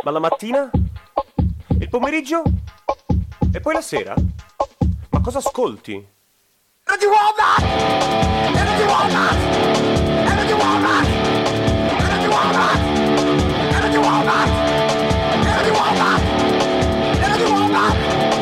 Ma la mattina? Il pomeriggio? E poi la sera? Ma cosa ascolti? Radio Wombat! Radio Wombat! Radio Wombat! Radio Wombat! Radio Wombat! Radio Wombat! Radio Wombat!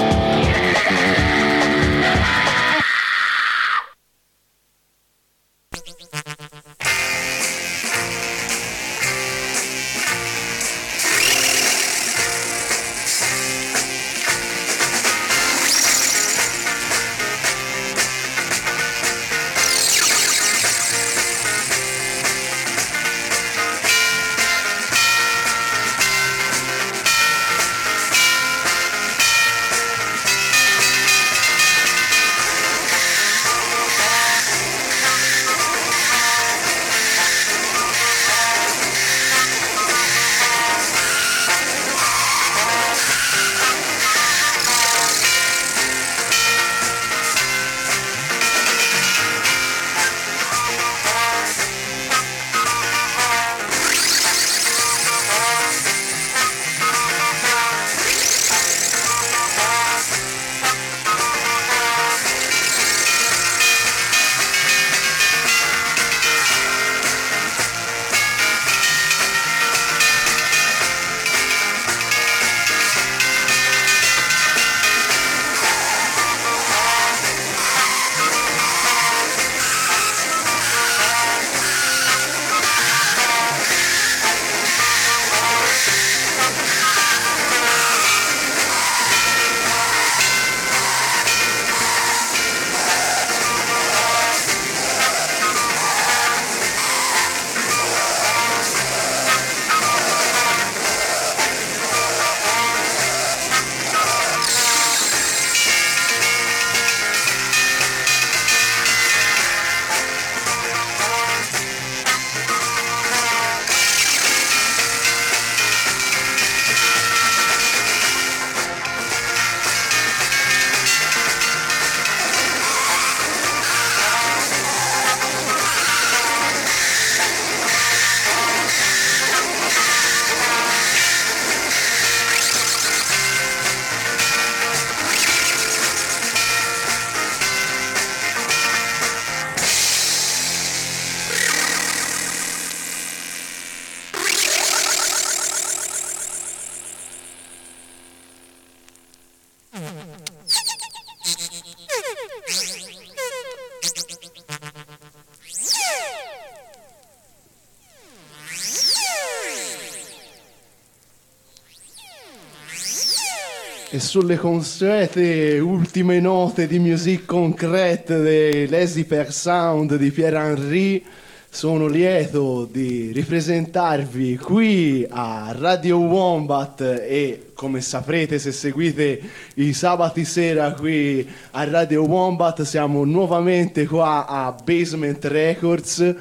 E sulle consuete ultime note di Musique Concrète dell'Esiper Sound di Pierre Henry, sono lieto di ripresentarvi qui a Radio Wombat e, come saprete se seguite i sabati sera qui a Radio Wombat, siamo nuovamente qua a Basement Records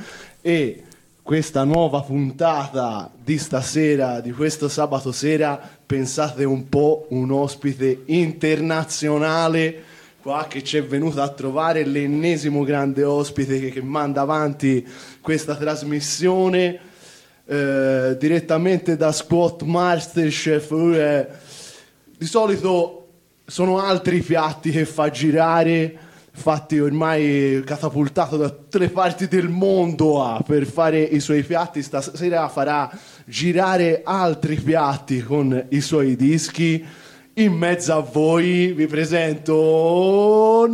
e questa nuova puntata di stasera, di questo sabato sera, pensate un po', un ospite internazionale qua che ci è venuto a trovare, l'ennesimo grande ospite che manda avanti questa trasmissione direttamente da Squat Masterchef. Di solito sono altri piatti che fa girare, infatti ormai catapultato da tutte le parti del mondo per fare i suoi piatti, stasera farà girare altri piatti con i suoi dischi. In mezzo a voi vi presento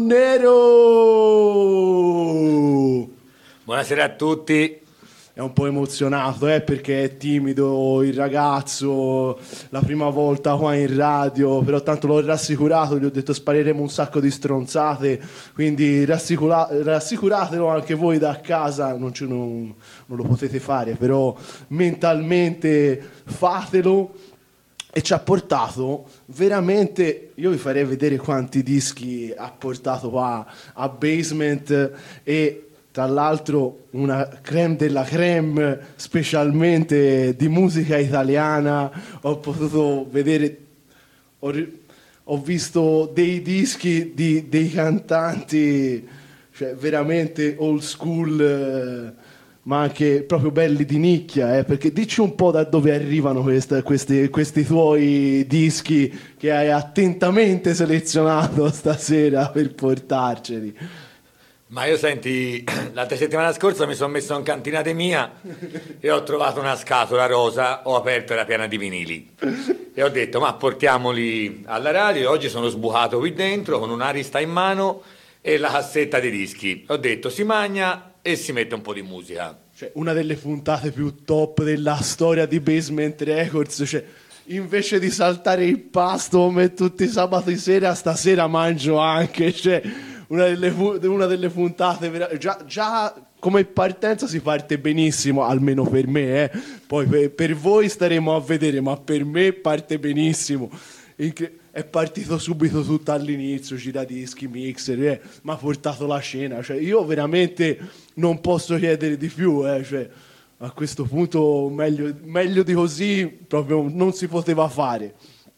Nero. Buonasera a tutti. È un po' emozionato perché è timido il ragazzo, la prima volta qua in radio, però tanto l'ho rassicurato, gli ho detto spareremo un sacco di stronzate, quindi rassicuratelo anche voi da casa, non lo potete fare, però mentalmente fatelo. E ci ha portato veramente, io vi farei vedere quanti dischi ha portato qua a Basement, e tra l'altro una crème della crème specialmente di musica italiana. Ho potuto vedere, ho visto dei dischi dei cantanti, cioè veramente old school, ma anche proprio belli di nicchia, perché dici un po' da dove arrivano questi tuoi dischi che hai attentamente selezionato stasera per portarceli. Ma io senti, l'altra settimana scorsa mi sono messo in cantinate mia e ho trovato una scatola rosa, ho aperto, era piena di vinili e ho detto ma portiamoli alla radio, e oggi sono sbucato qui dentro con un'arista in mano e la cassetta dei dischi. Ho detto si magna e si mette un po' di musica. Cioè, una delle puntate più top della storia di Basement Records, cioè, invece di saltare il pasto come tutti i sabati sera, stasera mangio anche, cioè, una delle puntate, già come partenza si parte benissimo, almeno per me, poi per voi staremo a vedere, ma per me parte benissimo. È partito subito tutto all'inizio, giradischi, mixer, mi ha portato la cena, cioè io veramente non posso chiedere di più, cioè, a questo punto meglio di così proprio non si poteva fare.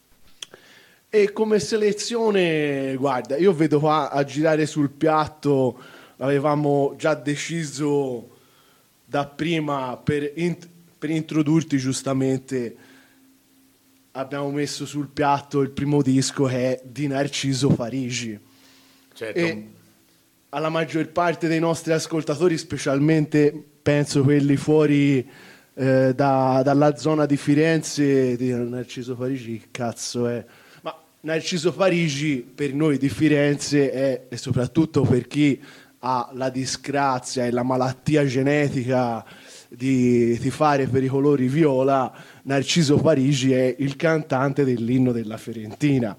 E come selezione, guarda, io vedo qua a girare sul piatto, avevamo già deciso da prima per introdurti giustamente. Abbiamo messo sul piatto il primo disco che è di Narciso Parigi. Certo. E alla maggior parte dei nostri ascoltatori, specialmente penso quelli fuori dalla zona di Firenze, di Narciso Parigi, che cazzo è? Ma Narciso Parigi per noi di Firenze è, e soprattutto per chi ha la disgrazia e la malattia genetica di tifare per i colori viola, Narciso Parigi è il cantante dell'inno della Fiorentina.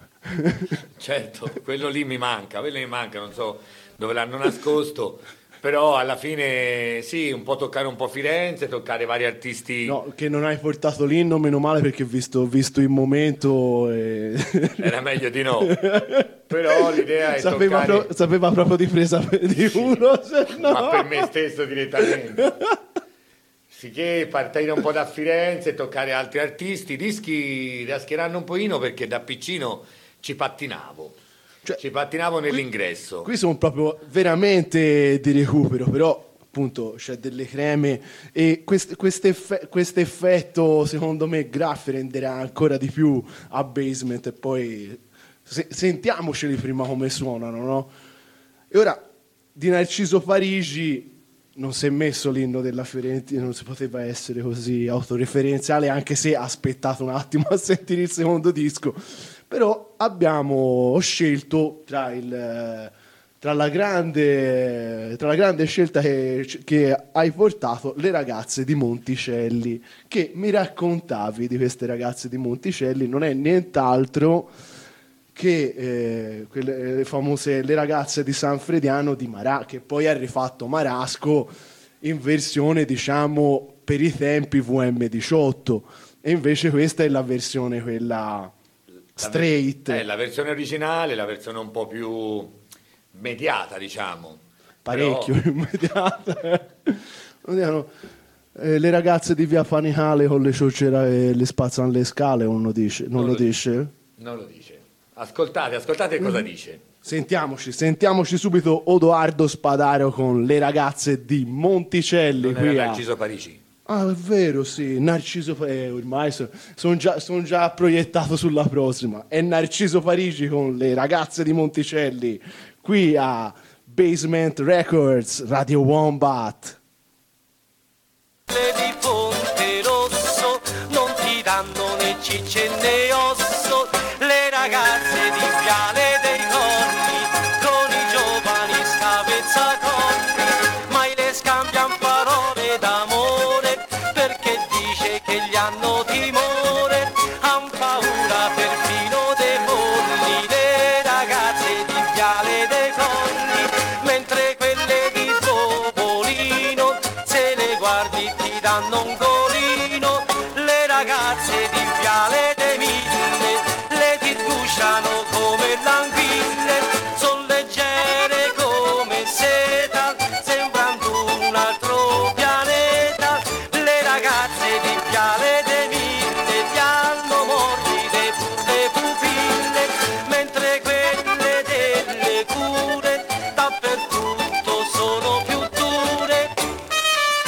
Certo, quello mi manca, non so dove l'hanno nascosto, però alla fine sì, un po' toccare un po' Firenze, toccare vari artisti. No, che non hai portato l'inno, meno male, perché visto il momento era meglio di no. Però l'idea è sapeva proprio di presa di uno, no. Ma per me stesso direttamente. Sicché partire un po' da Firenze, toccare altri artisti, i dischi rascheranno un pochino perché da piccino ci pattinavo. Ci pattinavo nell'ingresso. Qui sono proprio veramente di recupero, però appunto c'è delle creme e questo effetto secondo me Graffi renderà ancora di più a Basement, e poi sentiamoceli prima come suonano, no? E ora di Narciso Parigi non si è messo l'inno della Fiorentina, non si poteva essere così autoreferenziale, anche se ha aspettato un attimo a sentire il secondo disco. Però abbiamo scelto tra la grande scelta che hai portato, le ragazze di Monticelli, che mi raccontavi di queste ragazze di Monticelli, non è nient'altro che quelle famose le ragazze di San Frediano di che poi ha rifatto Marasco in versione, diciamo, per i tempi VM18, e invece questa è la versione quella straight. La versione originale, la versione un po' più mediata, diciamo. Parecchio più mediata. Le ragazze di Via Panicale con le ciocere e le spazzano le scale, uno dice. Non lo dice? Non lo dice. Ascoltate cosa dice. Sentiamoci subito Odoardo Spadaro con le ragazze di Monticelli. Non era Narciso Parigi. Ah, è vero, sì, Narciso ormai sono già proiettato sulla prossima. È Narciso Parigi con le ragazze di Monticelli, qui a Basement Records, Radio Wombat. Le di Ponte Rosso non ti danno né cicce né osso, le ragazze di Viale dei Colli con i giovani scavezzacolli, mai le scambian parole d'amore perché dice che gli hanno timore, han paura perfino dei polli, le ragazze di Viale dei Colli, mentre quelle di Popolino se le guardi ti danno un golino, le ragazze di Viale dei Mille le ti gusciano come l'anguille, son leggere come seta, sembrando un altro pianeta, le ragazze di Viale dei Mille ti hanno morbide pur le pupille, mentre quelle delle cure dappertutto sono più dure.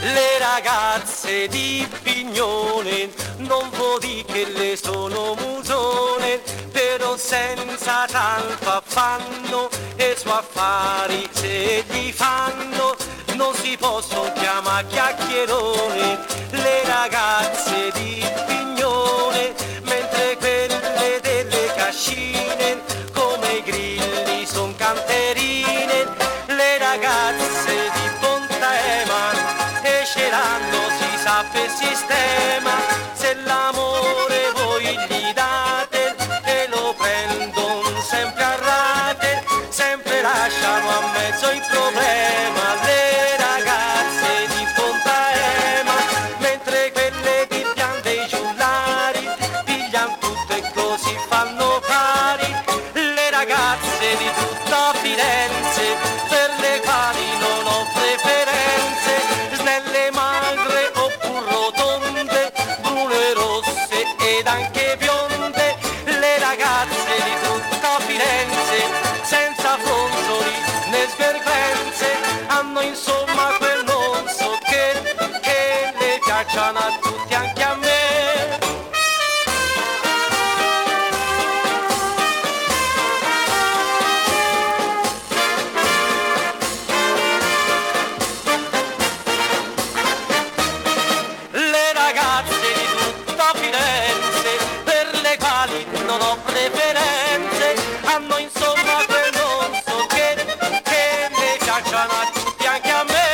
Le ragazze di Pignone non vuol dire che le sono musone, però senza tanto affanno e su affari se li fanno non si possono chiamare chiacchierone. Le ragazze di Pignone, mentre quelle delle cascine come i grilli son canterine. Le ragazze di Pontaema esceranno, si sa per sistema, se l'amore voi gli date e lo prendono sempre a rate, sempre lasciano a mezzo il problema. Le ragazze di Pontaema, mentre quelle di Pian dei Giullari pigliano tutto e così fanno pari. Le ragazze di tutta Firenze, per le quali non ho preferenze, snelle, magre oppure rotonde, brune, rosse ed anche bionde. Le ragazze di tutta Firenze, senza fronzoli né svergrenze, hanno insomma quel non so che le piacciono a tutti, anche a me. Le ragazze di tutta Firenze, per le quali non ho preferenze, hanno insomma quel non so che le piacciono a tutti, anche a me.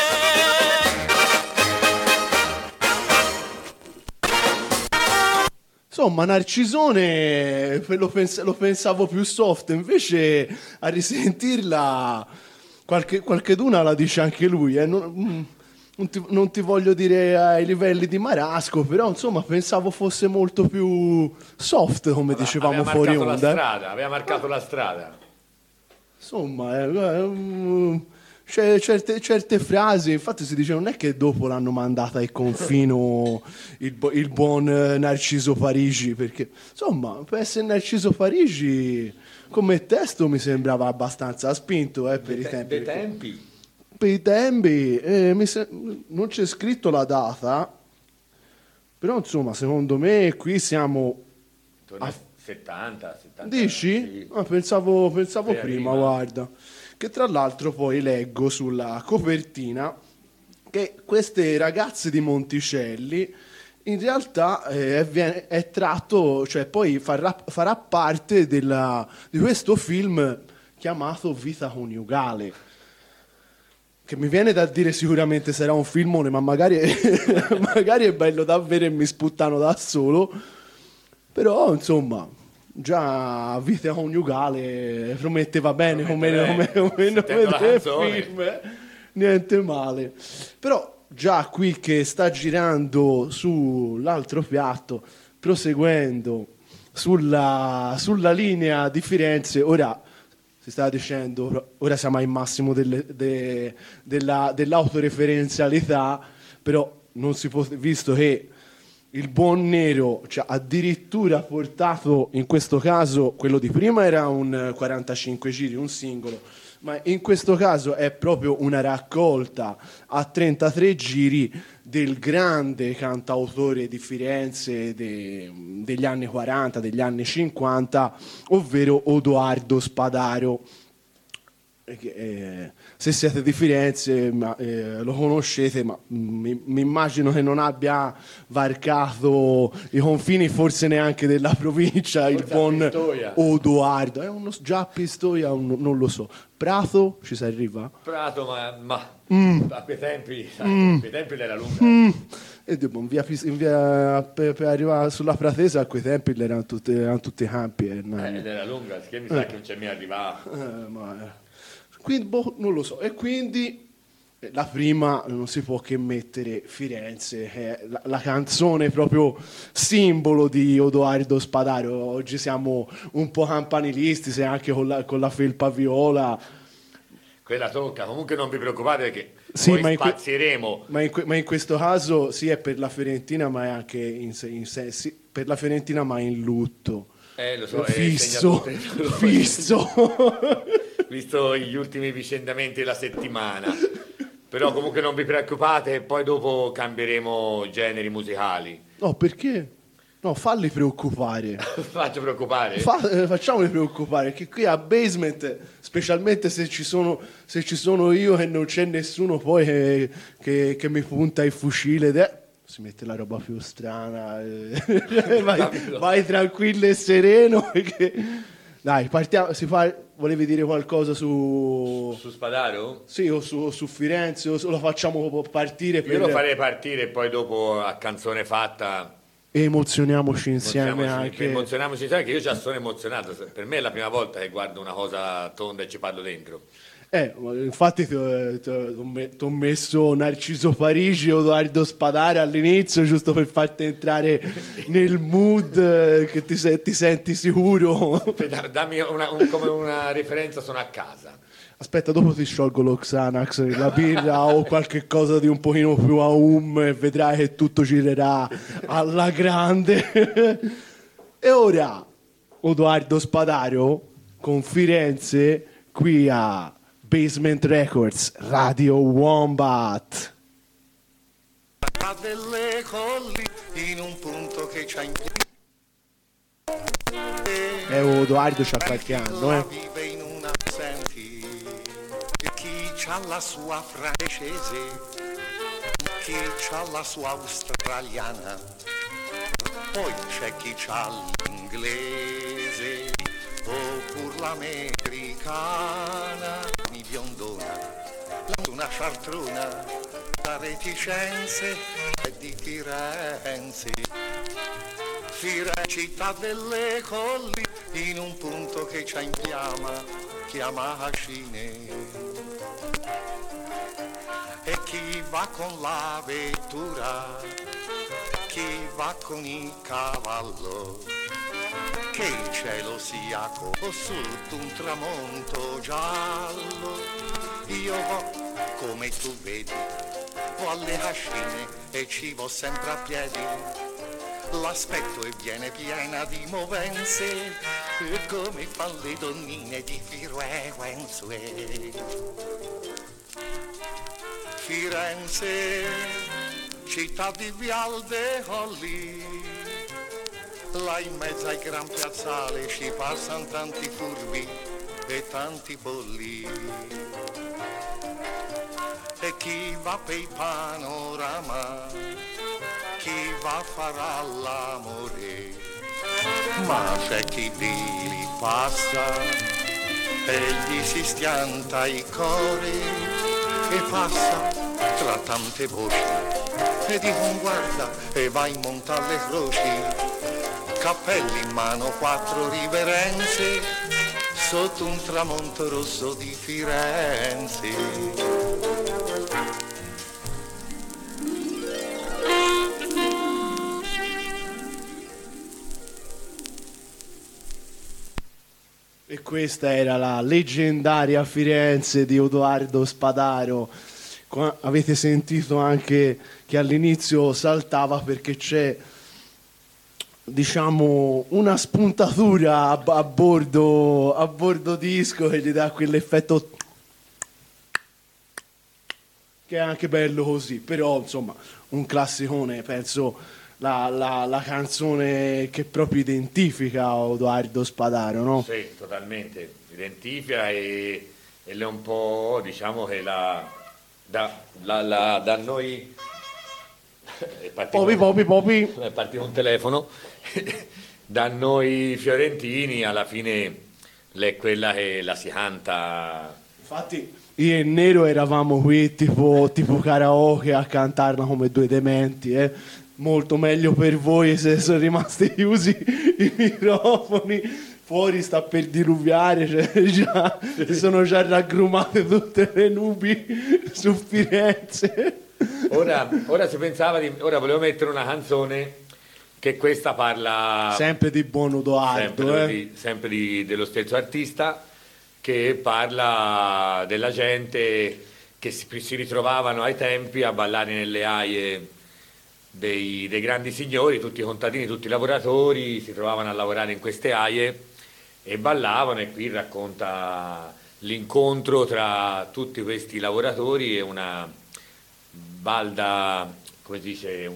Insomma, Narcisone lo pensavo più soft, invece a risentirla qualcheduna la dice anche lui. Non ti voglio dire ai livelli di Marasco, però insomma pensavo fosse molto più soft, come dicevamo fuori onda. Aveva marcato la strada. Insomma, c'è certe frasi, infatti si dice non è che dopo l'hanno mandata ai confino il buon Narciso Parigi, perché insomma per essere Narciso Parigi come testo mi sembrava abbastanza spinto per i tempi. Dei tempi. Per i tempi non c'è scritto la data, però insomma secondo me qui siamo Intorno a 70. Dici? Sì. Pensavo prima, prima. guarda. Che tra l'altro poi leggo sulla copertina che queste ragazze di Monticelli in realtà è tratto, cioè poi farà parte di questo film chiamato Vita coniugale, che mi viene da dire sicuramente sarà un filmone, ma magari è bello davvero e mi sputtano da solo, però insomma già Vita coniugale prometteva bene come film, niente male. Però già qui che sta girando sull'altro piatto, proseguendo sulla linea di Firenze, ora si stava dicendo, ora siamo al massimo dell'autoreferenzialità, però non si può, visto che il buon Nero ci ha addirittura portato, in questo caso quello di prima era un 45 giri, un singolo, ma in questo caso è proprio una raccolta a 33 giri del grande cantautore di Firenze degli anni 40, degli anni 50, ovvero Odoardo Spadaro. Se siete di Firenze lo conoscete, ma mi immagino che non abbia varcato i confini forse neanche della provincia, forse il buon Pistoia. Odoardo già a Pistoia non lo so. Prato ci si arriva? Prato, ma a quei tempi l'era lunga. E per arrivare sulla Pratesa a quei tempi erano tutti campi. Era lunga, che mi sa che non c'è mai arrivato. Quindi, non lo so. E quindi la prima non si può che mettere Firenze, che è la canzone proprio simbolo di Odoardo Spadaro. Oggi siamo un po' campanilisti, se anche con la felpa viola. Quella tocca, comunque non vi preoccupate perché sì, poi spazieremo. Ma in questo caso sì, è per la Fiorentina, ma è anche sì, per la Fiorentina, ma in lutto. Lo so, fisso. Visto gli ultimi vicendamenti della settimana. Però comunque non vi preoccupate, e poi dopo cambieremo generi musicali. No, perché? No, falli preoccupare. Faccio preoccupare? Facciamoli preoccupare, che qui a Basement, specialmente se ci sono io e non c'è nessuno poi che mi punta il fucile, si mette la roba più strana, vai tranquillo e sereno. Dai, partiamo, volevi dire qualcosa su Spadaro? Sì, o su Firenze, o lo facciamo partire Io lo farei partire e poi dopo a canzone fatta... emozioniamoci insieme anche. Emozioniamoci insieme, che io già sono emozionato. Per me è la prima volta che guardo una cosa tonda e ci parlo dentro. Infatti ti ho messo Narciso Parigi o Edoardo Spadare all'inizio, giusto per farti entrare nel mood, che ti senti sicuro. Dammi come una riferenza, sono a casa. Aspetta, dopo ti sciolgo lo Xanax, la birra o qualche cosa di un pochino più aum e vedrai che tutto girerà alla grande. E ora, Edoardo Spadaro con Firenze qui a Basement Records, Radio Wombat. Tra delle colli in un punto che c'ha in Edoardo c'ha qualche anno, vive in una senti chi c'ha la sua francese, chi c'ha la sua australiana, poi c'è chi c'ha l'inglese oppure l'americana, mi biondona, una ciartrona, da reticenze e di Firenze. Firenze, città delle colli, in un punto che c'ha in chiama Ascine. E chi va con la vettura, chi va con il cavallo, che il cielo sia sotto un tramonto giallo. Io vo, come tu vedi, vo alle Ascine e ci vo sempre a piedi. L'aspetto e viene piena di movenze, come fan le donnine di Firenze. Firenze, città di Vial de Colli, là in mezzo ai gran piazzali ci passano tanti furbi e tanti bolli. E chi va per il panorama, chi va a fare all'amore, ma c'è chi di passa e gli si stianta i cori e passa tra tante voci e dico guarda e va in monta alle croci, cappelli in mano, 4 riverenze sotto un tramonto rosso di Firenze. E questa era la leggendaria Firenze di Edoardo Spadaro. Avete sentito anche che all'inizio saltava perché c'è, diciamo, una spuntatura a bordo disco che gli dà quell'effetto che è anche bello così. Però insomma un classicone, penso la canzone che proprio identifica Edoardo Spadaro, no? Sì, totalmente, identifica e è un po', diciamo che da noi è partito un telefono da noi fiorentini alla fine è quella che la si canta. Infatti io e Nero eravamo qui tipo karaoke a cantarla come due dementi, molto meglio per voi se sono rimasti chiusi i microfoni. Fuori sta per diluviare, sono già raggrumate tutte le nubi su Firenze. Ora si pensava ora volevo mettere una canzone che questa parla sempre di buon Edoardo, sempre dello stesso artista, che parla della gente che si ritrovavano ai tempi a ballare nelle aie dei grandi signori, tutti i contadini, tutti i lavoratori si trovavano a lavorare in queste aie e ballavano, e qui racconta l'incontro tra tutti questi lavoratori e una balda, come si dice,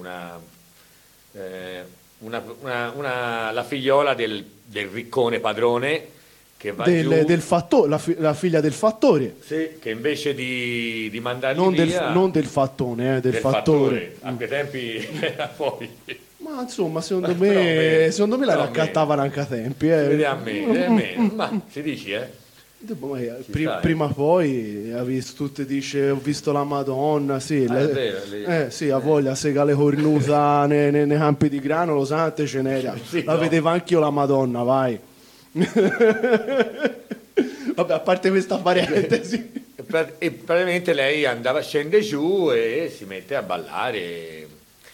la figliola del riccone padrone che va giù, la figlia del fattore. sì, che invece di mandarli Non via, non del fattone, del fattore. a quei tempi poi Ma insomma, secondo Però me la però raccattavano anche a tempi. vedi a me, ma si dici, Prima o poi ha visto tutte, dice ho visto la Madonna, sì, è vero, sì, ha voglia, sega le cornuta nei campi di grano, lo sante ce n'era. Sì, La no. vedevo anch'io la Madonna, vai. Vabbè, a parte questa parentesi. e praticamente lei scende giù e si mette a ballare.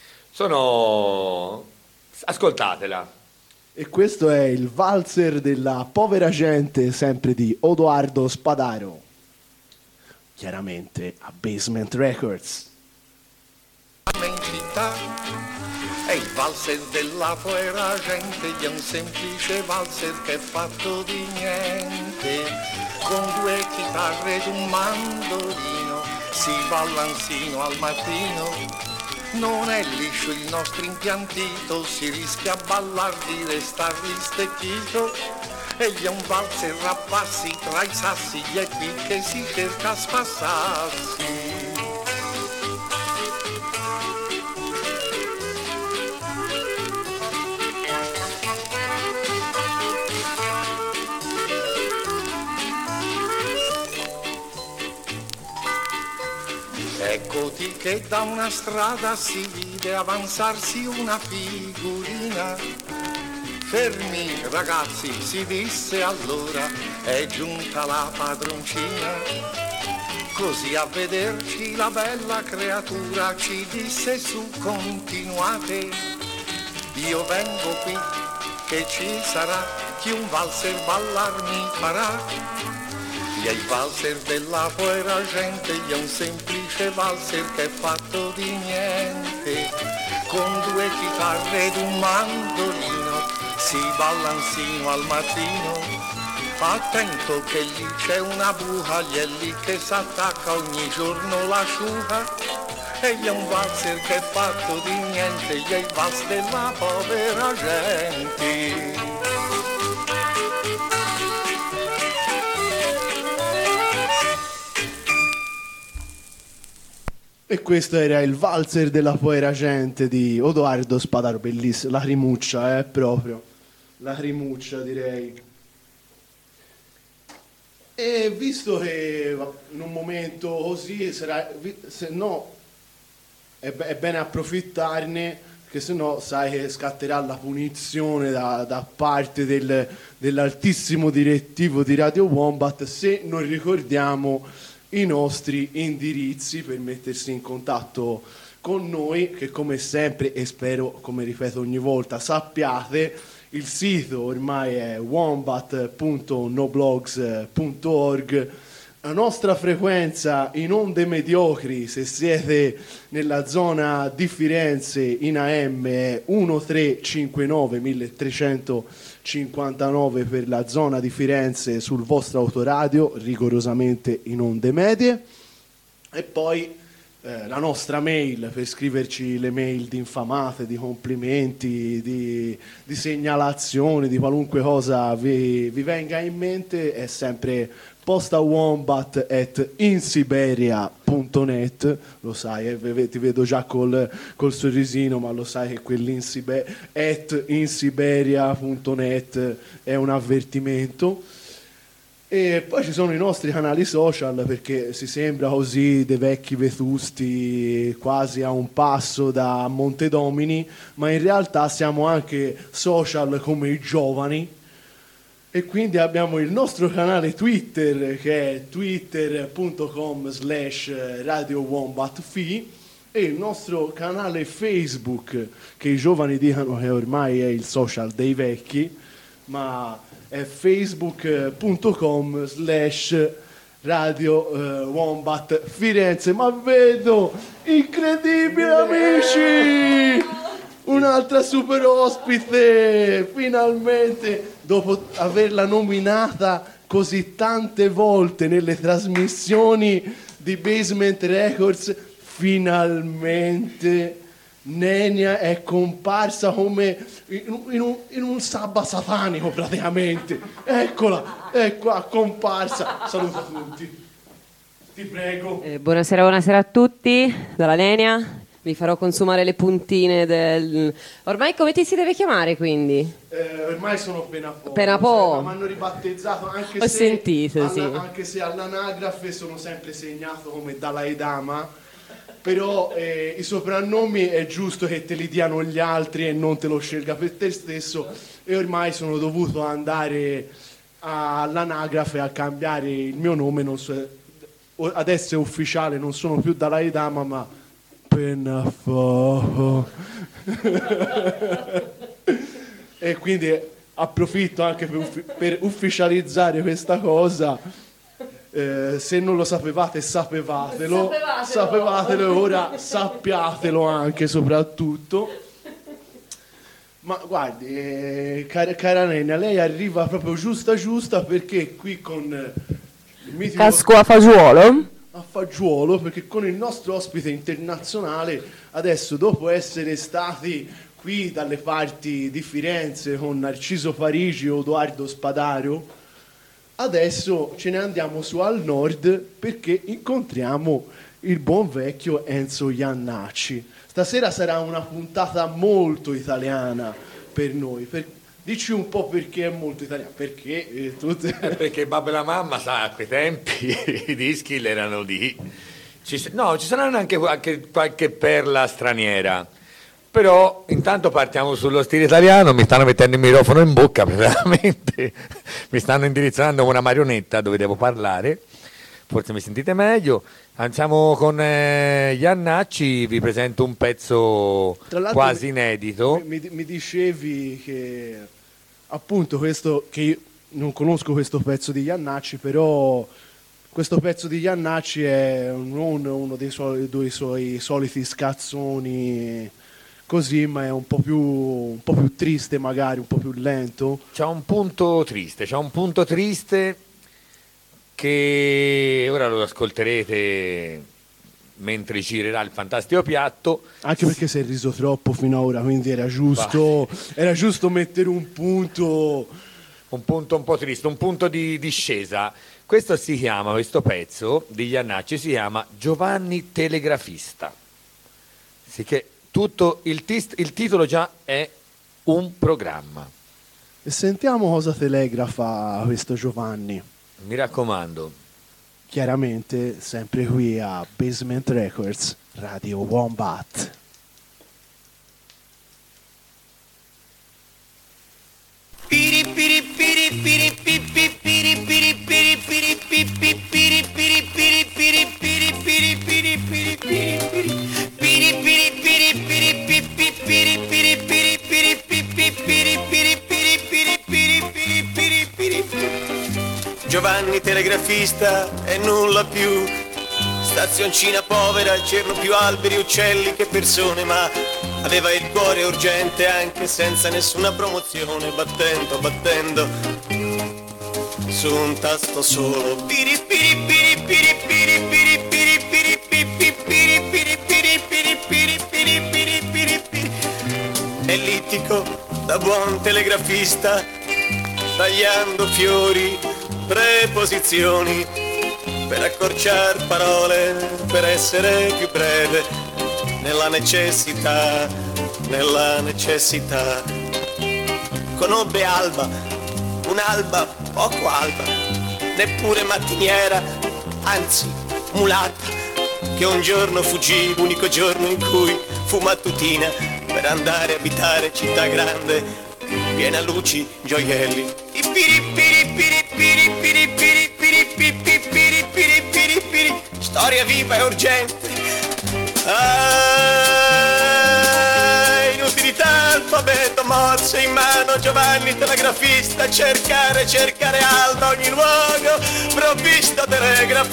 Ascoltatela. E questo è il valzer della povera gente, sempre di Odoardo Spadaro. Chiaramente a Basement Records. in città è il valzer della povera gente, è un semplice valzer che è fatto di niente, con 2 chitarre ed un mandolino si balla sino al mattino. Non è liscio il nostro impiantito, si rischia a ballar di restargli stecchito. Egli è un valzer a passi tra i sassi, è qui che si cerca a spassarsi. Eccoti che da una strada si vide avanzarsi una figurina. Fermi ragazzi, si disse allora, è giunta la padroncina. Così a vederci la bella creatura ci disse su continuate. Io vengo qui che ci sarà chi un valzer ballar mi farà. Gli è il valzer della povera gente, gli è un semplice valzer che è fatto di niente, con 2 chitarre ed un mandolino si ballan sino al mattino. Attento che lì c'è una buca, gli è lì che s'attacca ogni giorno l'asciuga. Egli è un valzer che è fatto di niente, gli è il valzer della povera gente. E questo era il valzer della povera gente di Odoardo Spadaro, bellissimo, lacrimuccia, proprio, lacrimuccia direi. E visto che in un momento così, se no è bene approfittarne, perché se no sai che scatterà la punizione da parte dell'altissimo direttivo di Radio Wombat se non ricordiamo i nostri indirizzi per mettersi in contatto con noi, che come sempre, e spero, come ripeto ogni volta, sappiate, il sito ormai è wombat.noblogs.org. La nostra frequenza in onde mediocri, se siete nella zona di Firenze, in AM è 1359 1359 per la zona di Firenze sul vostro autoradio, rigorosamente in onde medie. E poi la nostra mail per scriverci le mail di infamate, di complimenti, di segnalazioni, di qualunque cosa vi venga in mente è sempre postawombat@insiberia.net. Lo sai, ti vedo già col sorrisino, ma lo sai che @insiberia.net è un avvertimento. E poi ci sono i nostri canali social, perché si sembra così dei vecchi vetusti quasi a un passo da Montedomini, ma in realtà siamo anche social come i giovani. E quindi abbiamo il nostro canale Twitter, che è twitter.com/radiowombatfi, e il nostro canale Facebook, che i giovani dicono che ormai è il social dei vecchi, ma è facebook.com/Radio Wombat Firenze. Ma vedo, incredibile amici, un'altra super ospite, finalmente, dopo averla nominata così tante volte nelle trasmissioni di Basement Records, finalmente Nenia è comparsa come in un sabba satanico praticamente. Eccola, è qua comparsa. Saluta tutti, ti prego. Buonasera a tutti, dalla Nenia. Vi farò consumare le puntine del... Ormai come ti si deve chiamare, quindi? Ormai sono Penapo. Penapo. Mi hanno ribattezzato anche Ho sentito, sì. Anche se all'anagrafe sono sempre segnato come Dalai Lama. Però i soprannomi è giusto che te li diano gli altri e non te lo scelga per te stesso, e ormai sono dovuto andare all'anagrafe a cambiare il mio nome. Adesso è ufficiale, non sono più Dalai Lama ma Penapo. E quindi approfitto anche per ufficializzare questa cosa. Se non lo sapevate, sapevatelo, e ora sappiatelo anche, soprattutto. Ma guardi, cara Nenia, lei arriva proprio giusta perché qui con il mitico... Casco a fagiolo? A fagiolo, perché con il nostro ospite internazionale, adesso dopo essere stati qui dalle parti di Firenze con Narciso Parigi o Edoardo Spadaro, adesso ce ne andiamo su al nord perché incontriamo il buon vecchio Enzo Jannacci. Stasera sarà una puntata molto italiana per noi. Dici un po' perché è molto italiana. Perché Perché Babbo e la Mamma, sa, a quei tempi i dischi erano di... ci saranno anche qualche perla straniera. Però intanto partiamo sullo stile italiano. Mi stanno mettendo il microfono in bocca, veramente mi stanno indirizzando una marionetta dove devo parlare, forse mi sentite meglio. Andiamo con Jannacci, vi presento un pezzo quasi inedito. Mi dicevi che appunto questo, che io non conosco questo pezzo di Jannacci, però questo pezzo di Jannacci è non uno dei suoi soliti scazzoni così, ma è un po' più triste, magari un po' più lento. C'è un punto triste che ora lo ascolterete mentre girerà il fantastico piatto. Anche perché si è riso troppo fino ad ora, quindi era giusto mettere un punto un po' triste, un punto di discesa. Questo pezzo di Jannacci si chiama Giovanni Telegrafista. Sì, che tutto il titolo già è un programma. E sentiamo cosa telegrafa questo Giovanni. Mi raccomando. Chiaramente sempre qui a Basement Records, Radio Wombat. Giovanni telegrafista e nulla più, stazioncina povera, c'erano più alberi e uccelli che persone, ma aveva il cuore urgente anche senza nessuna promozione, battendo su un tasto solo. Ellittico da buon telegrafista, tagliando fiori, preposizioni, per accorciar parole, per essere più breve, nella necessità. Conobbe Alba, un'alba poco alba, neppure mattiniera, anzi mulatta, che un giorno fuggì, l'unico giorno in cui fu mattutina, per andare a abitare città grande, piena luci, gioielli. Storia viva e urgente. Inutilità, alfabeto, morse in mano, Giovanni telegrafista, cercare Alba ogni luogo, provvisto telegrafo.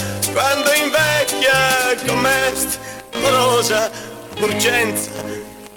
Quando invecchia, com'est, prosa, urgenza,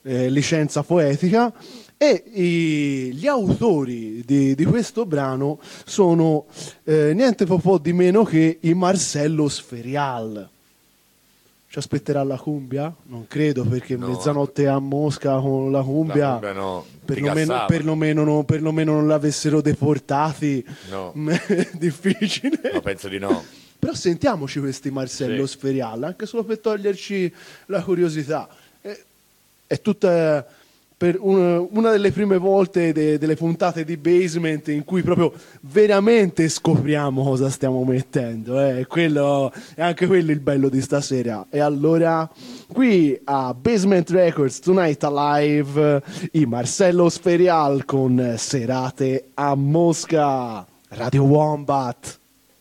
licenza poetica, e gli autori di questo brano sono niente po' di meno che i Marcello Sferial. Ci aspetterà la cumbia? Non credo, perché No. mezzanotte a Mosca con la cumbia, no, perlomeno non l'avessero deportati. No. Difficile. No, penso di no. Però sentiamoci questi Marcello Sì. Sferial, anche solo per toglierci la curiosità. È tutta per una delle prime volte delle puntate di Basement in cui proprio veramente scopriamo cosa stiamo mettendo. È anche quello il bello di stasera. E allora, qui a Basement Records Tonight Alive, i Marcello Sferial con Serate a Mosca, Radio Wombat.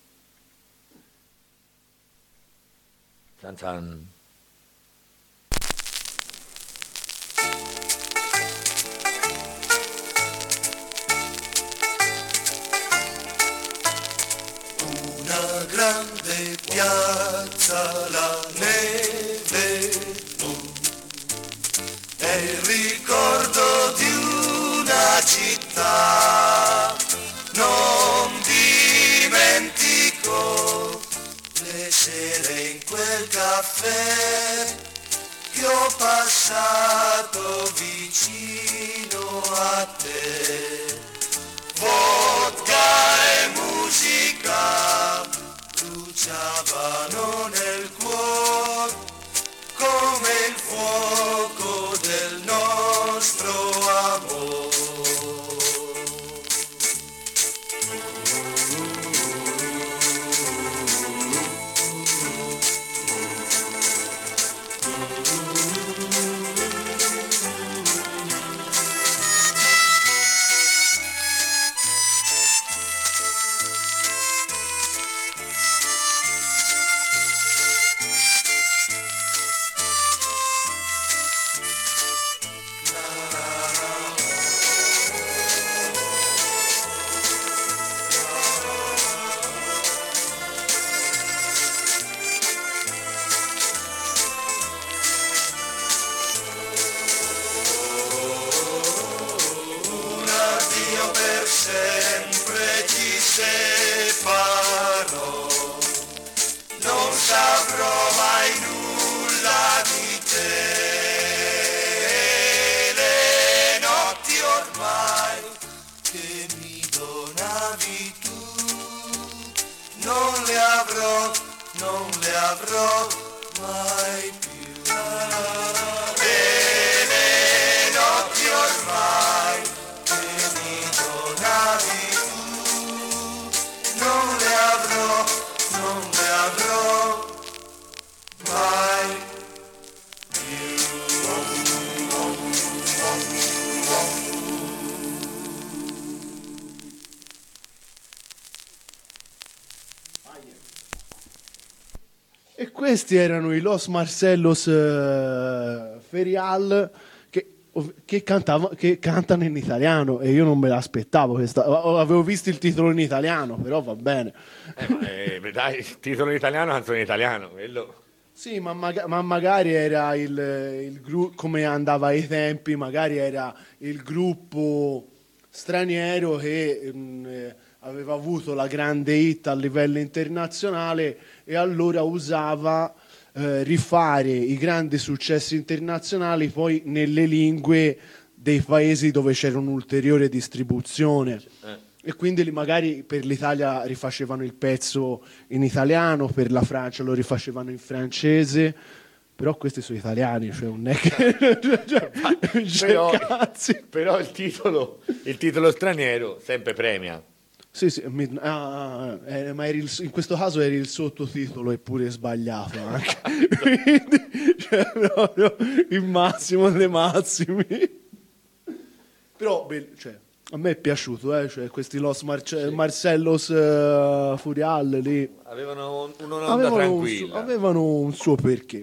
San san. Una grande piazza, la neve blu, è il ricordo di una città. Non dimentico le sere in quel caffè che ho passato vicino a te. Vodka e musica bruciavano nel cuore come il fuoco del nostro amore. Sempre ci separò, non saprò mai nulla di te. Le notti ormai che mi donavi tu, non le avrò mai più. E le notti ormai che mi donavi tu, non le avrò mai più. E questi erano i Los Marcellos Ferial che cantano in italiano, e io non me l'aspettavo. Avevo visto il titolo in italiano, però va bene. Dai, il titolo in italiano, canzone in italiano, quello. Sì, ma magari era il gruppo, come andava ai tempi, magari era il gruppo straniero che aveva avuto la grande hit a livello internazionale e allora usava rifare i grandi successi internazionali poi nelle lingue dei paesi dove c'era un'ulteriore distribuzione. E quindi magari per l'Italia rifacevano il pezzo in italiano, per la Francia lo rifacevano in francese, però questi sono italiani, cioè non è che però il titolo straniero sempre premia. Sì, ma in questo caso era il sottotitolo, eppure sbagliato anche. Quindi, cioè, proprio il massimo dei massimi. Però cioè, a me è piaciuto, cioè, questi Los Marcellos Furial lì Avevano un'onda tranquilla. Avevano un suo perché.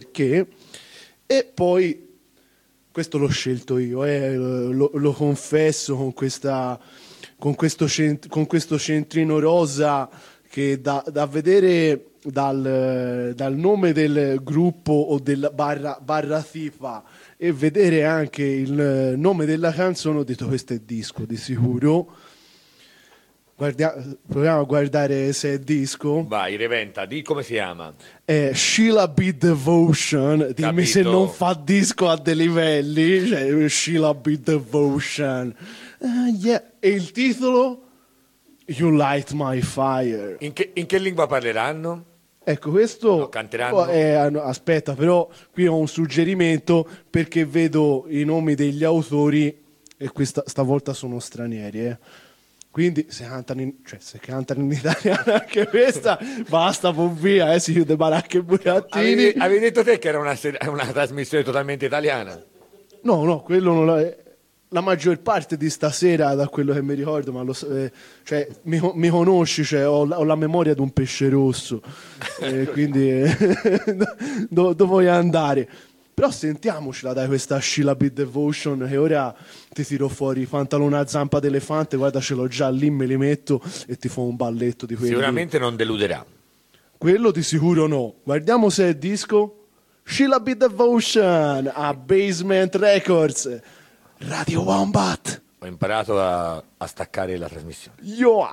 E poi, questo l'ho scelto io, lo confesso, con questo centrino rosa che da vedere dal nome del gruppo o del barra tipa e vedere anche il nome della canzone, ho detto questo è disco di sicuro. Proviamo a guardare se è disco. Vai, Reventa, di come si chiama? È Sheila B. Devotion. Dimmi se Capito. non fa disco a dei livelli. Cioè, Sheila B. Devotion. Yeah. E il titolo? You Light My Fire. In che lingua parleranno? Ecco, questo No, canteranno? aspetta, però qui ho un suggerimento perché vedo i nomi degli autori e stavolta sono stranieri, Quindi se cantano in italiano anche questa, basta, poi via, si chiude baracche e burattini. Avevi detto te che era una trasmissione totalmente italiana? No, quello non è. La maggior parte di stasera, da quello che mi ricordo, ma cioè, mi conosci, cioè, ho la memoria di un pesce rosso, quindi dove vuoi andare? Però sentiamocela, dai, questa Sheila B. Devotion, che ora ti tiro fuori i pantaloni a zampa d'elefante, guarda, ce l'ho già lì, me li metto e ti fa un balletto di quelli. Sicuramente non deluderà. Quello di sicuro no. Guardiamo se è disco. Sheila B. Devotion a Basement Records. Radio Wombat. Ho imparato a staccare la trasmissione. Yo!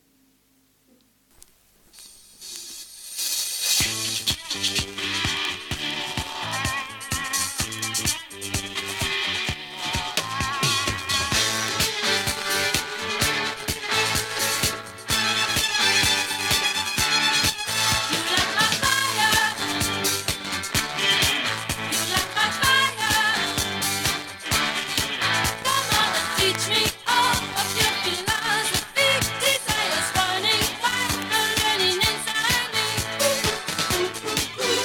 Teach me all of your philosophy. Desires burning, fire burning inside me.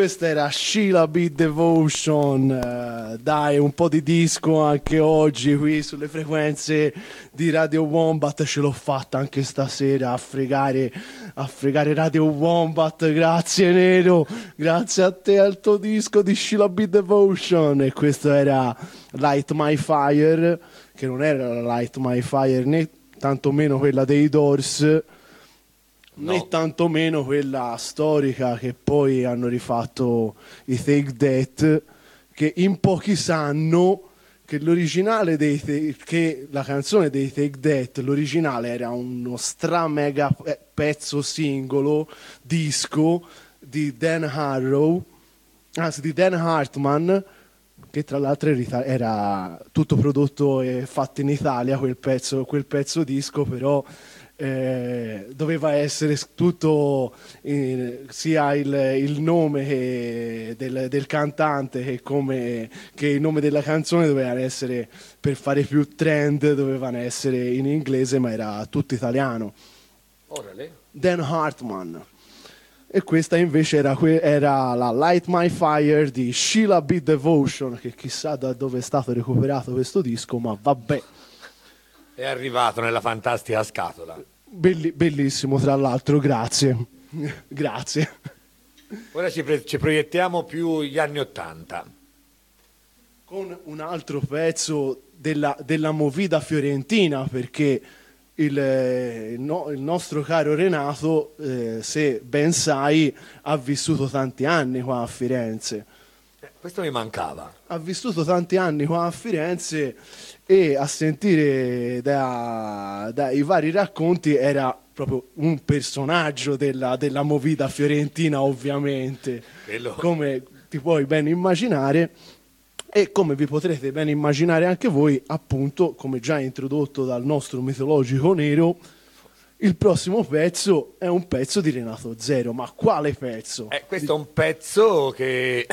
questa era Sheila B. Devotion. Dai, un po' di disco anche oggi qui sulle frequenze di Radio Wombat. Ce l'ho fatta anche stasera a fregare Radio Wombat. Grazie Nero, grazie a te, al tuo disco di Sheila B. Devotion. E questo era Light My Fire, che non era la Light My Fire né tantomeno quella dei Doors, né tantomeno quella storica che poi hanno rifatto i Take That, che in pochi sanno che l'originale che la canzone dei Take That, l'originale era uno mega pezzo singolo disco di Dan Hartman, che tra l'altro era tutto prodotto e fatto in Italia, quel pezzo disco, però doveva essere tutto sia il nome del cantante che il nome della canzone dovevano essere, per fare più trend, dovevano essere in inglese, ma era tutto italiano. Orale. Dan Hartman. E questa invece era la Light My Fire di Sheila B. Devotion, che chissà da dove è stato recuperato questo disco, ma vabbè. È arrivato nella fantastica scatola. Bellissimo, tra l'altro, grazie. Grazie. Ora ci proiettiamo più gli anni '80. Con un altro pezzo della movida fiorentina, perché il nostro caro Renato, se ben sai, ha vissuto tanti anni qua a Firenze. Questo mi mancava. Ha vissuto tanti anni qua a Firenze e a sentire dai vari racconti era proprio un personaggio della movida fiorentina, ovviamente, come ti puoi ben immaginare. E come vi potrete ben immaginare anche voi, appunto, come già introdotto dal nostro mitologico Nero, il prossimo pezzo è un pezzo di Renato Zero. Ma quale pezzo? Questo è un pezzo che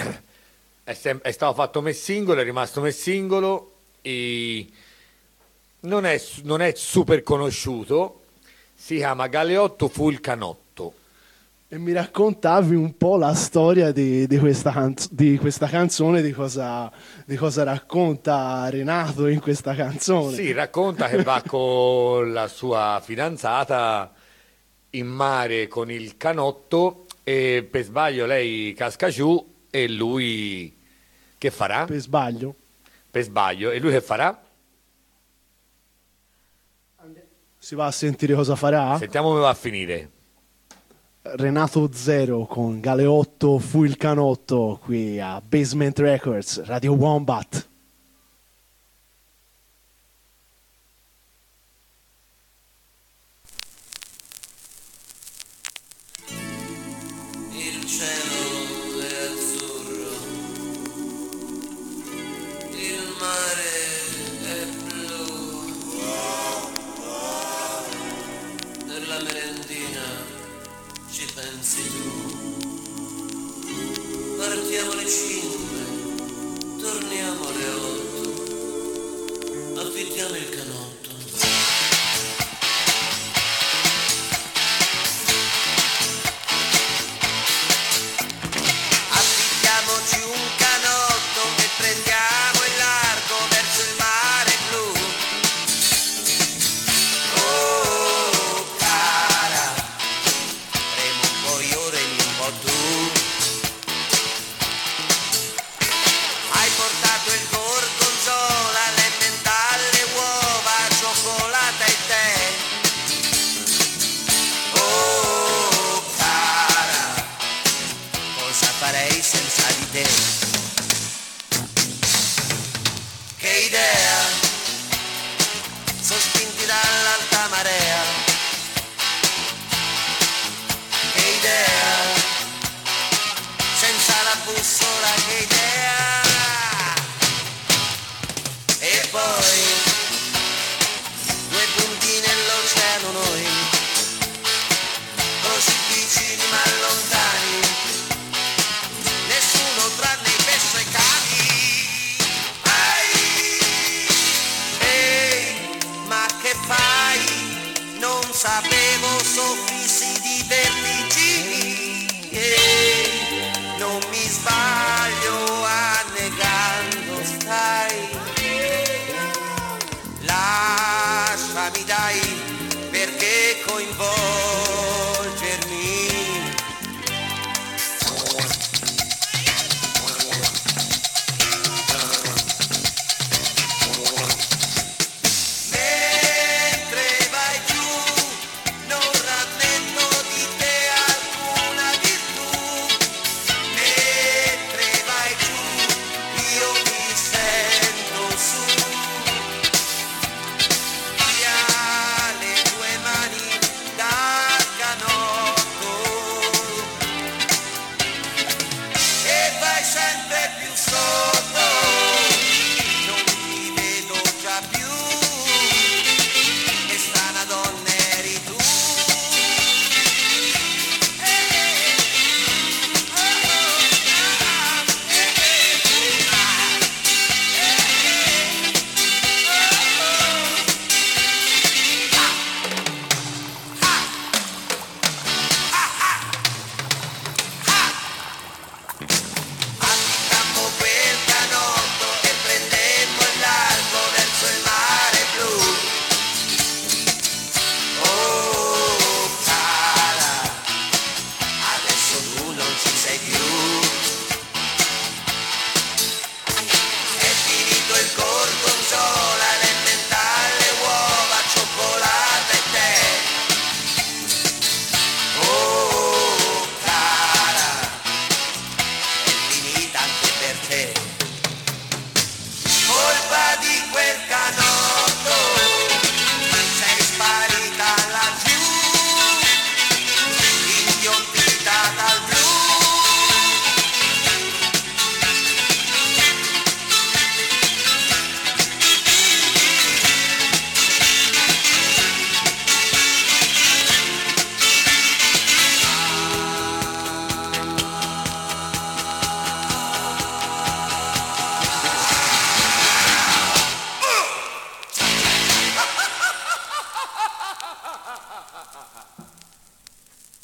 è stato fatto me singolo, è rimasto me singolo, e non è super conosciuto, si chiama Galeotto fu il canotto. E mi raccontavi un po' la storia di questa canzone, di cosa racconta Renato in questa canzone. Sì, racconta che va con la sua fidanzata in mare con il canotto e per sbaglio lei casca giù e lui che farà? Per sbaglio. E lui che farà? Si va a sentire cosa farà? Sentiamo come va a finire. Renato Zero con Galeotto fu il canotto, qui a Basement Records, Radio Wombat. Il cielo è azzurro, il mare è blu, nella merendina ci pensi tu. Partiamo alle 5, torniamo alle 8, affittiamo il canotto. Affittiamoci un canotto e prendiamo il largo verso il mare blu. Oh cara, remo un po' io, remi un po' tu.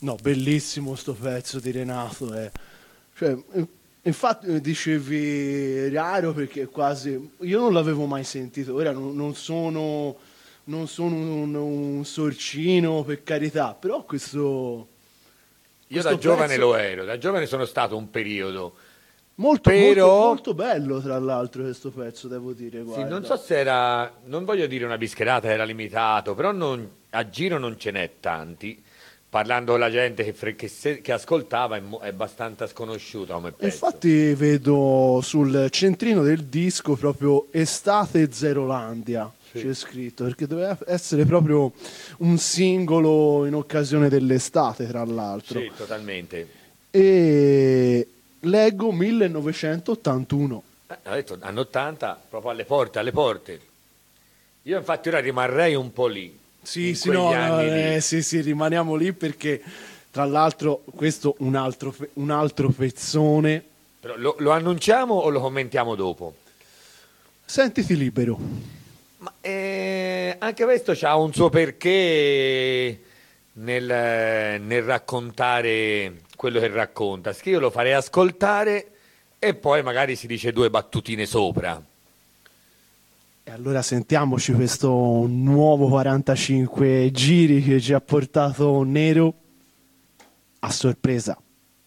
No, bellissimo sto pezzo di Renato. Cioè, infatti dicevi raro perché quasi... Io non l'avevo mai sentito, ora non sono un sorcino, per carità, però Io questo da giovane pezzo- lo ero, da giovane sono stato un periodo. molto, Però- molto bello, tra l'altro, questo pezzo, devo dire. Sì, Guarda. non so se era, non voglio dire una bischerata, era limitato, però a giro non ce n'è tanti. Parlando con la gente che ascoltava è abbastanza sconosciuta come pezzo. Infatti vedo sul centrino del disco proprio Estate Zerolandia, c'è scritto, perché doveva essere proprio un singolo in occasione dell'estate, tra l'altro. Sì, totalmente. E leggo 1981. Ho detto, anni 80, proprio alle porte. Io infatti ora rimarrei un po' lì. Sì, in sì, quegli no, anni lì. sì, rimaniamo lì perché tra l'altro questo un altro pezzone. Però lo annunciamo o lo commentiamo dopo? Sentiti libero. Ma anche questo ha un suo perché nel raccontare quello che racconta. Io lo farei ascoltare e poi magari si dice due battutine sopra. E allora sentiamoci questo nuovo 45 giri che ci ha portato Nero a sorpresa.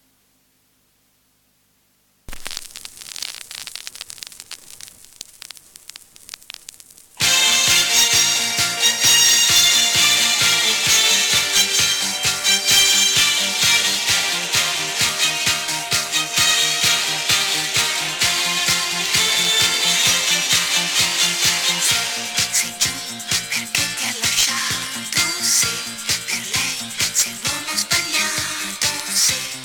Sei giù perché ti ha lasciato, se per lei sei l'uomo sbagliato, se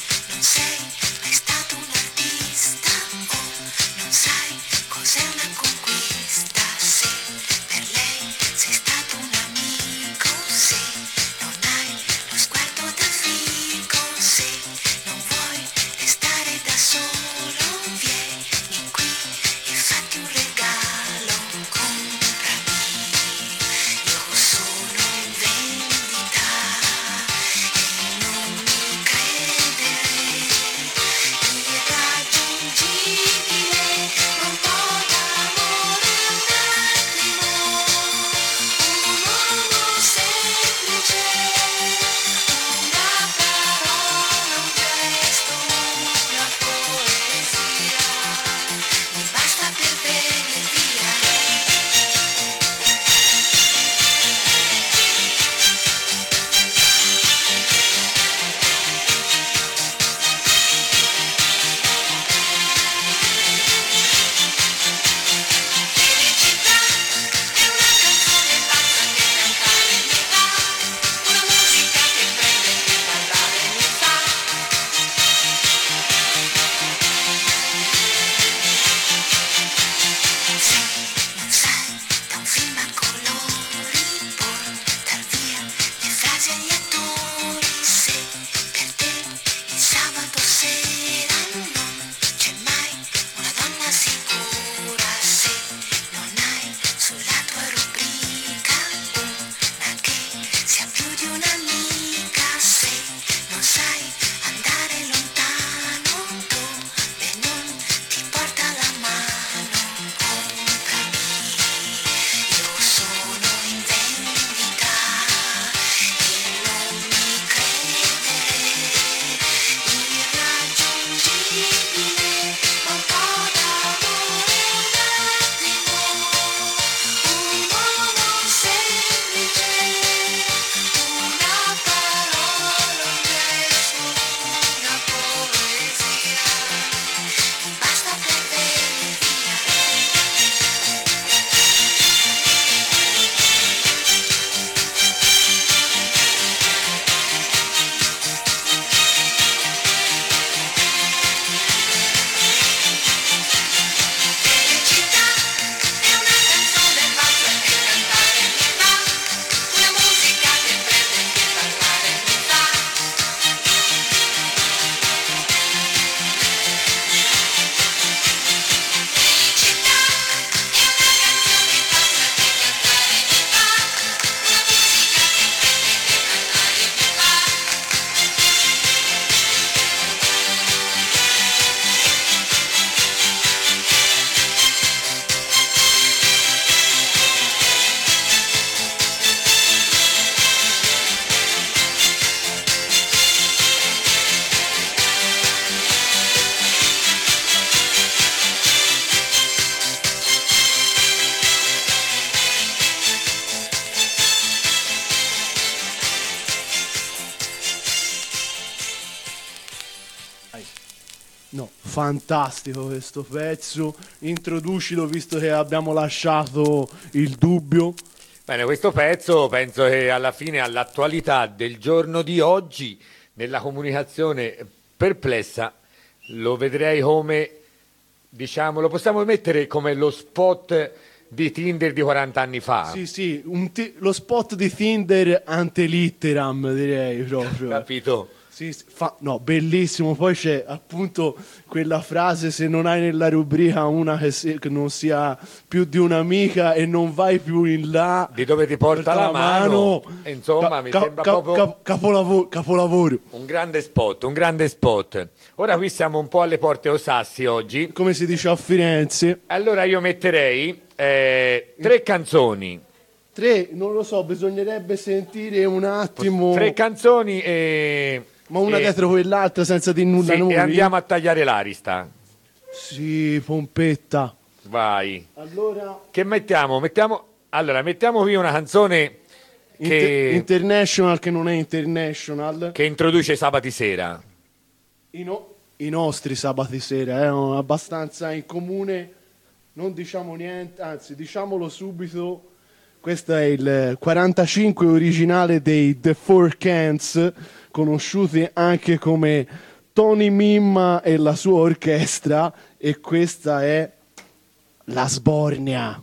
fantastico questo pezzo. Introducilo visto che abbiamo lasciato il dubbio. Bene, questo pezzo penso che alla fine, all'attualità del giorno di oggi, nella comunicazione perplessa, lo vedrei come, diciamo, lo possiamo mettere come lo spot di Tinder di 40 anni fa. Sì, sì, lo spot di Tinder ante litteram, direi proprio. Capito? Sì, no, bellissimo. Poi c'è appunto quella frase: se non hai nella rubrica una che non sia più di un'amica e non vai più in là di dove ti porta la mano. Insomma, mi sembra proprio capolavoro. Un grande spot, un grande spot. Ora qui siamo un po' alle porte o sassi oggi. Come si dice a Firenze. Allora io metterei 3 canzoni. 3, non lo so, bisognerebbe sentire un attimo. 3 canzoni e... Ma una dietro quell'altra senza di nulla. Sì, e andiamo a tagliare l'arista. Sì, pompetta. Vai. Allora... Che mettiamo? Mettiamo qui una canzone che... International, che non è international. Che introduce sabati sera. I nostri sabati sera erano abbastanza in comune. Non diciamo niente, anzi diciamolo subito. Questo è il 45 originale dei The Four Cans, conosciuti anche come Tony Mimma e la sua orchestra, e questa è La Sbornia.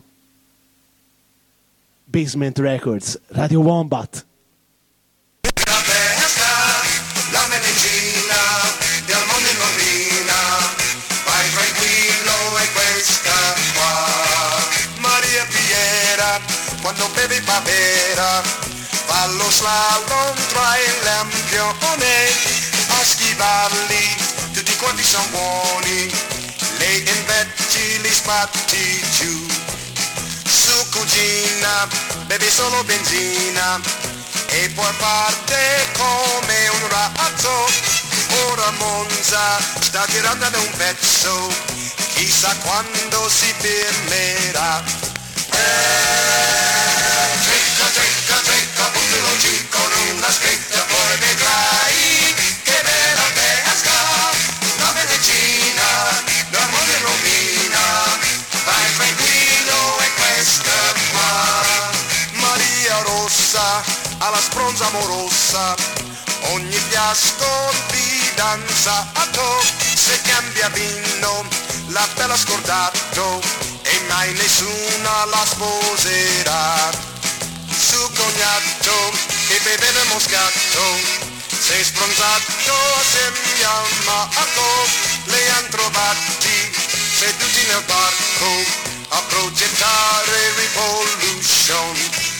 Basement Records, Radio Wombat. La medicina del mondo in rovina, vai tranquillo e questa qua. Maria Piera, quando bevi papera, fa lo slalom tra i lampioni, a schivarli, tutti quanti sono buoni, lei invece li spatti giù. Su cugina, bevi solo benzina, e poi parte come un razzo. Ora Monza sta tirando da un pezzo, chissà quando si fermerà. Trecca, trecca, trecca, buttalo giù con una scritta, poi vedrai che bella pesca. La medicina del mondo in rovina, vai tranquillo e questa qua. Maria Rossa alla spronza amorosa, ogni fiasco fidanzato, se cambia vino la bella scordato e mai nessuna la sposerà. Su cognato che beveva moscato, sei spronzato assieme al Marco, le han trovati seduti nel parco a progettare Revolution.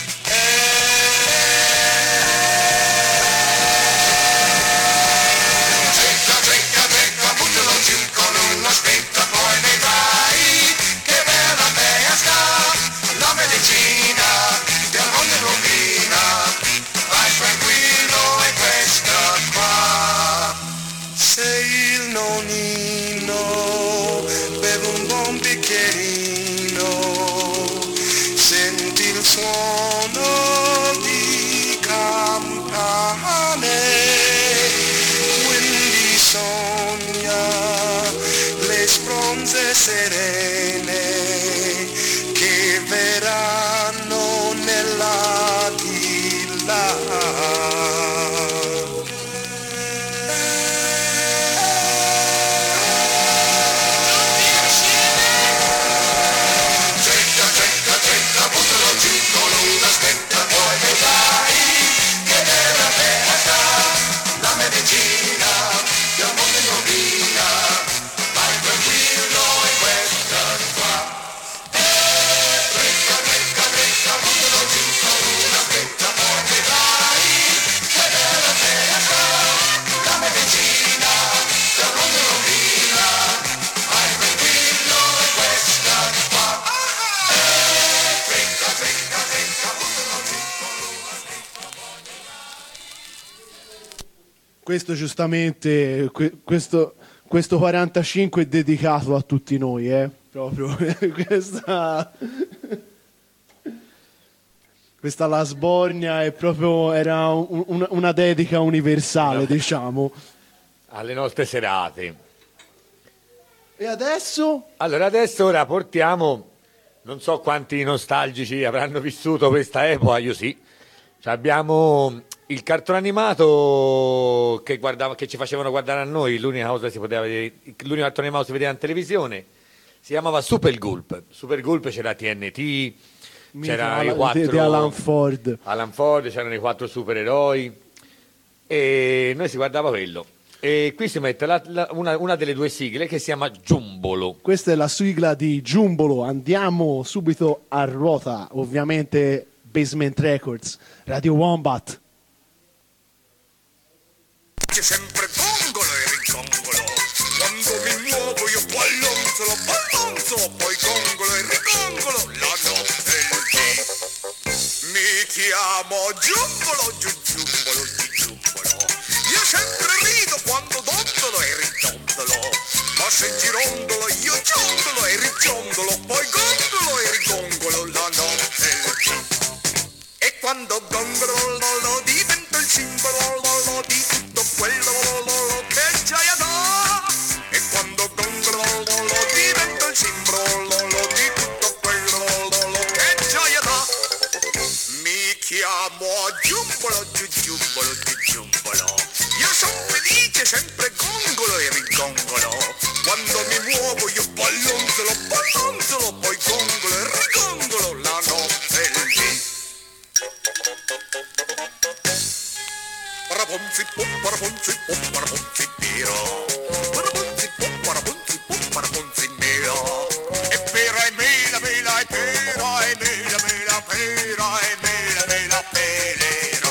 Trecca, trecca, trecca, buttalo giù con una spetta, poi vedrai che bella pesca. La medicina del mondo in rovina, vai tranquillo e questa qua. Sei il nonnino, bevo un buon bicchierino, senti il suono di campane, quindi sogna le spronze serene che verranno nella di là. Trecca, trecca, trecca, buttalo giù con una spetta, poi vedrai che bella pesca. La medicina del mondo in rovina, vai tranquillo e questa qua. Trecca, trecca, trecca, buttalo giù con una spetta, poi vedrai che bella pesca. La medicina del mondo in rovina, vai tranquillo e questa qua. Trecca, trecca, trecca, buttalo giù con una spetta, poi Questo giustamente, questo 45 è dedicato a tutti noi, proprio questa La Sbornia era una dedica universale, diciamo. Alle nostre serate. E adesso? Allora, adesso ora portiamo, non so quanti nostalgici avranno vissuto questa epoca, io sì. Cioè, abbiamo il cartone animato che ci facevano guardare a noi, l'unica cosa si poteva vedere, l'unico cartone animato si vedeva in televisione, si chiamava Super Gulp. Super Gulp c'era TNT, c'era i quattro di Alan Ford. Alan Ford, c'erano i 4 supereroi e noi si guardava quello. E qui si mette una delle 2 sigle che si chiama Giumbolo. Questa è la sigla di Giumbolo. Andiamo subito a ruota, ovviamente Basement Records, Radio Wombat. C'è sempre gongolo e ricongolo. Quando mi muovo io ballonzolo, poi gongolo e ricongolo. La notte e il dì. Mi chiamo Giumbolo, giumbolo, giumbolo. Io sempre rido quando dondolo e ridondolo. Ma se girondolo io giondolo e rigiondolo. Poi gondolo e rigongolo. La notte e il dì. E quando gongolo divento il simbolo di tutto quello che gioia dà. E quando gongolo divento il simbolo di tutto quello che gioia dà. Mi chiamo Giumbolo, giumbolo. Io sono felice, sempre gongolo e rigongolo. Quando mi muovo io ballonzolo, poi gongolo e rigongolo. La notte e il dì. Paraponzi, piro. Paraponzi, mela. E pera e mela, e pera e mela, pera e mela, pelero.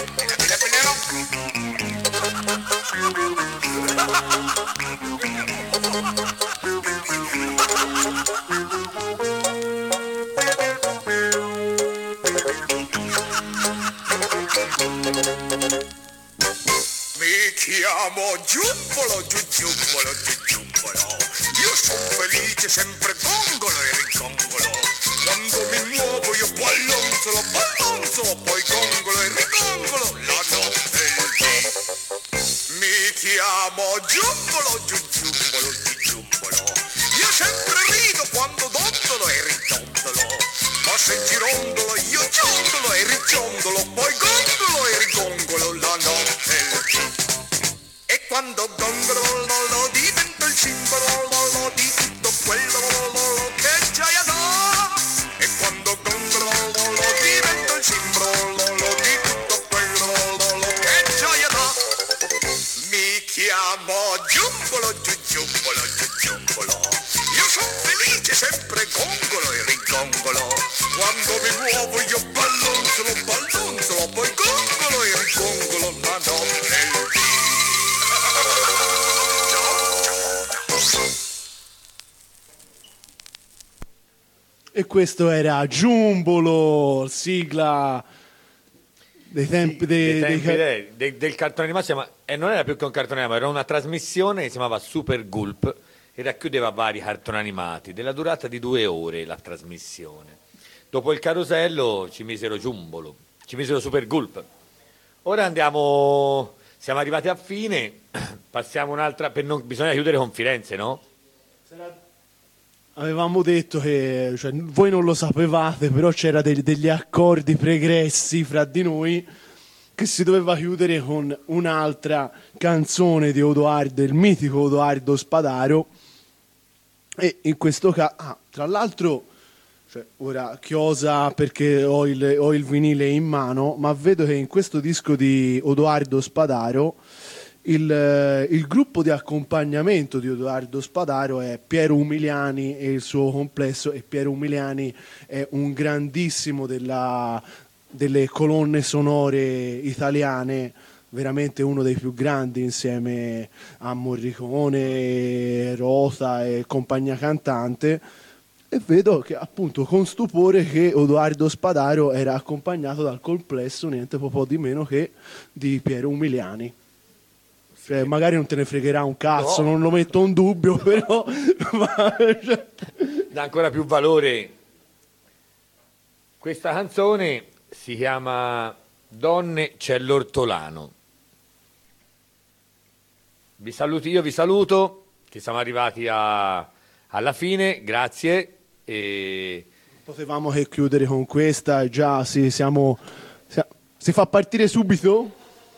Mi chiamo Giumbolo, giumbolo. Io sono felice, sempre gongolo e ricongolo. Quando mi muovo io ballonzolo, poi gongolo e ricongolo. La notte e il dì. Mi chiamo Giumbolo, giumbolo. Io sempre rido quando dondolo e ridondolo. Ma se girondolo io giondolo e rigiondolo. Poi gondolo e rigongolo. La notte e il dì. E quando gongolo divento il simbolo di tutto quello che gioia dà. E quando gongolo divento il simbolo di tutto quello che gioia dà. Mi chiamo Giumbolo, giumbolo. Io sono felice, sempre gongolo e rigongolo. Quando mi muovo io ballonzolo, poi gongolo e rigongolo. La notte e il dì. E questo era Giumbolo, sigla dei tempi, del cartone animato, e non era più che un cartone animato, era una trasmissione che si chiamava Super Gulp e racchiudeva vari cartoni animati della durata di 2 ore la trasmissione. Dopo il carosello ci misero Giumbolo, ci misero Super Gulp. Ora siamo arrivati a fine, passiamo un'altra, bisogna chiudere con Firenze, no? Avevamo detto che, cioè, voi non lo sapevate, però c'era degli accordi pregressi fra di noi che si doveva chiudere con un'altra canzone di Odoardo, il mitico Odoardo Spadaro. E in questo caso, tra l'altro, cioè, ora chiosa perché ho il vinile in mano, ma vedo che in questo disco di Odoardo Spadaro il gruppo di accompagnamento di Odoardo Spadaro è Piero Umiliani e il suo complesso, e Piero Umiliani è un grandissimo delle colonne sonore italiane, veramente uno dei più grandi insieme a Morricone, Rota e compagnia cantante. E vedo che appunto con stupore che Odoardo Spadaro era accompagnato dal complesso niente po' di meno che di Piero Umiliani. Cioè, magari non te ne fregherà un cazzo, no, non lo metto in dubbio, però dà ancora più valore. Questa canzone si chiama Donne c'è l'ortolano. Io vi saluto, che siamo arrivati alla fine, grazie. E... Potevamo che chiudere con questa, già si fa partire subito?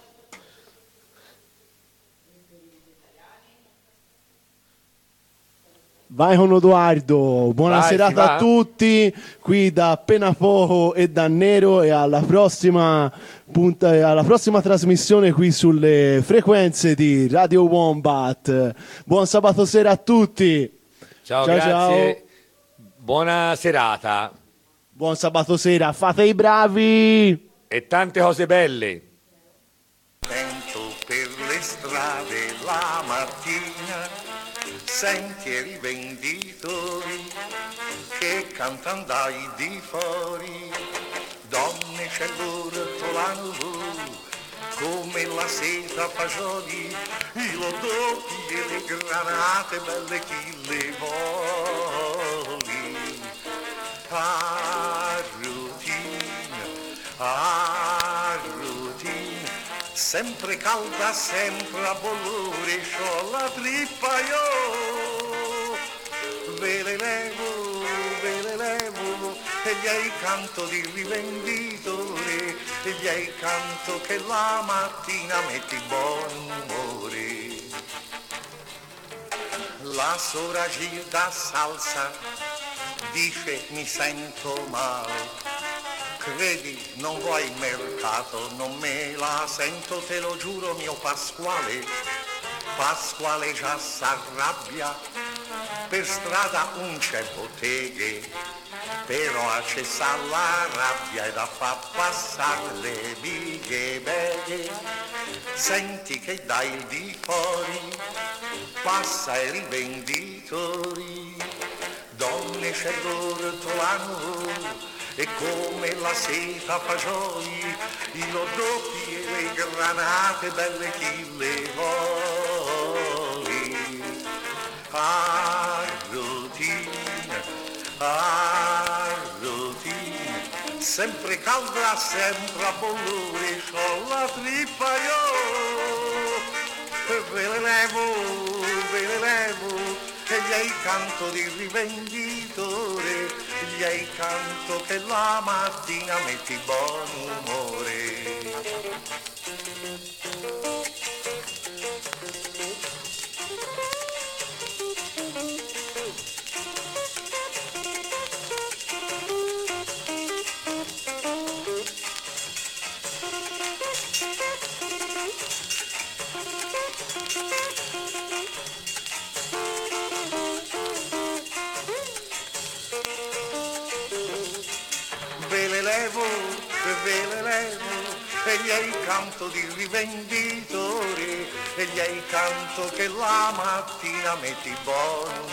Vai con Odoardo, buona Vai, serata a tutti, qui da Appena Poco e da Nero, e alla prossima trasmissione qui sulle frequenze di Radio Wombat. Buon sabato sera a tutti. Ciao, grazie. Buona serata. Buon sabato sera, fate i bravi. E tante cose belle. Sento per le strade la mattina, sentieri venditori che cantano dai di fuori, donne c'è l'ortolano come la seta fagioli, i lodotti e le granate belle chi le voli. A routine, sempre calda, sempre a bollore, c'ho la trippa io, ve le levo, e gli canto di rivenditore, e gli canto che la mattina metti buon umore. La sora Gilda Salsa dice mi sento male, credi non vuoi il mercato, non me la sento, te lo giuro mio Pasquale. Pasquale già s'arrabbia, per strada non c'è botteghe, però a cessar la rabbia e da fa passare le bighe beghe. Senti che dai il di fuori, passa i rivenditori, donne c'è l'ortolano, e come la seta fagioli, i lodotti e le granate belle chi le voli. A routine, sempre calda, sempre a bollore, c'ho la trippa io, ve le levo, e gli canto di rivenditore, gli canto che la mattina metti buon umore. Ve le levo, e gli canto di rivenditore, e gli canto che la mattina metti buon